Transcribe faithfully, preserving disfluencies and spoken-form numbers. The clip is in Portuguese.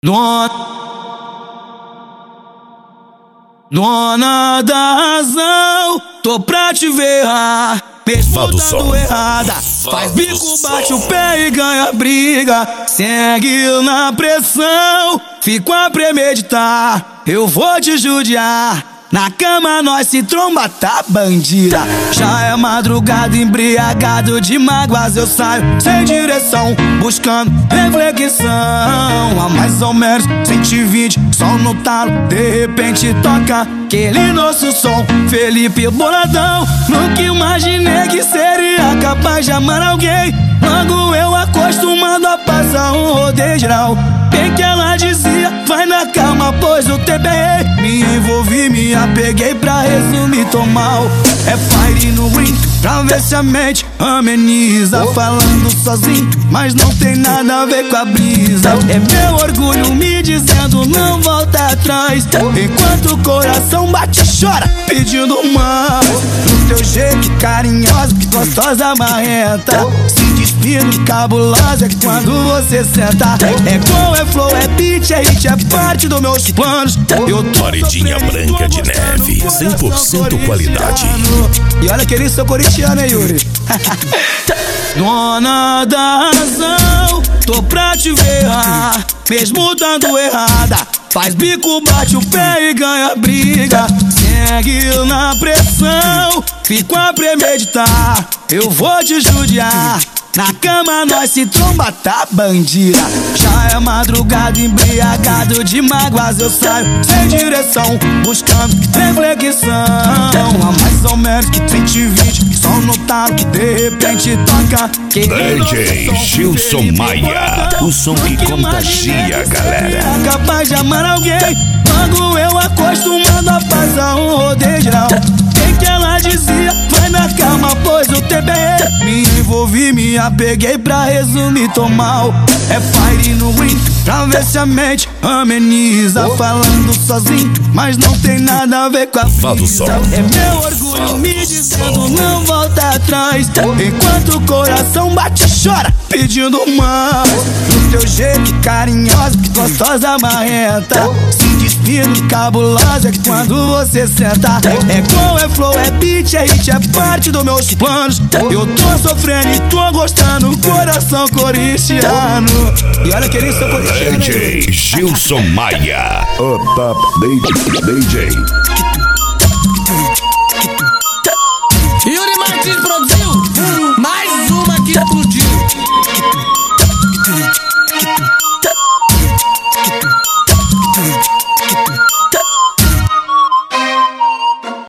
Dona, dona da razão, tô pra te ver, mesmo dando errada. Faz bico, bate o pé e ganha briga. Segue na pressão, fico a premeditar. Eu vou te judiar. Na cama nós se tromba, tá bandida. Já é madrugada, embriagado de mágoas eu saio sem direção, buscando reflexão. A mais ou menos cento e vinte, sol no talo. De repente toca aquele nosso som, Felipe Boladão. Nunca imaginei que seria capaz de amar alguém. Logo eu acostumado a passar um rodeio geral. Bem que ela dizia, vai na calma, pois o tempo é rei. Me envolvi, me apeguei, pra resumir, tô mal. É fire no ring, pra ver se a mente ameniza. Falando sozinho, mas não tem nada a ver com a brisa. É meu orgulho me dizendo não volta atrás, enquanto o coração bate e chora pedindo mais. Do teu jeito carinhosa, gostosa, marrenta, se despindo cabulosa é quando você senta. É qual é flow, é beat, é hit, é parte dos meus planos. Eu tô Paredinha branca de neve, cem por cento qualidade. E olha que eles são corintianos, hein, Yuri? Dona da razão, tô pra te ver, mesmo dando errada. Faz bico, bate o pé e ganha briga. Segue na pressão, fico a premeditar. Eu vou te judiar. Na cama nós se tromba, tá bandida. Já é madrugada, embriagado de mágoas eu saio sem direção, buscando reflexão. A mais ou menos cento e vinte, sol no talo. De repente toca D J Gilson Maia, o som que contagia, galera. É capaz de amar alguém. Logo eu acostumado a passar um rodeio geral. Bem que ela dizia, vai na calma, pois o tempo é rei. Me envolvi, me apeguei, pra resumir, tô mal. É fire no ring, pra ver se a mente ameniza. Falando sozinho, mas não tem nada a ver com a brisa. É meu orgulho me dizendo não volta atrás, enquanto o coração bate e chora pedindo mais. Do teu jeito carinhosa, gostosa, marrenta, se despindo cabulosa é quando você senta. É qual é flow, é beat, é hit, é parte dos meus planos. Eu tô sofrendo e tô gostando, coração corintiano. E olha que eles são corintianos. D J Gilson Maia, o top D J.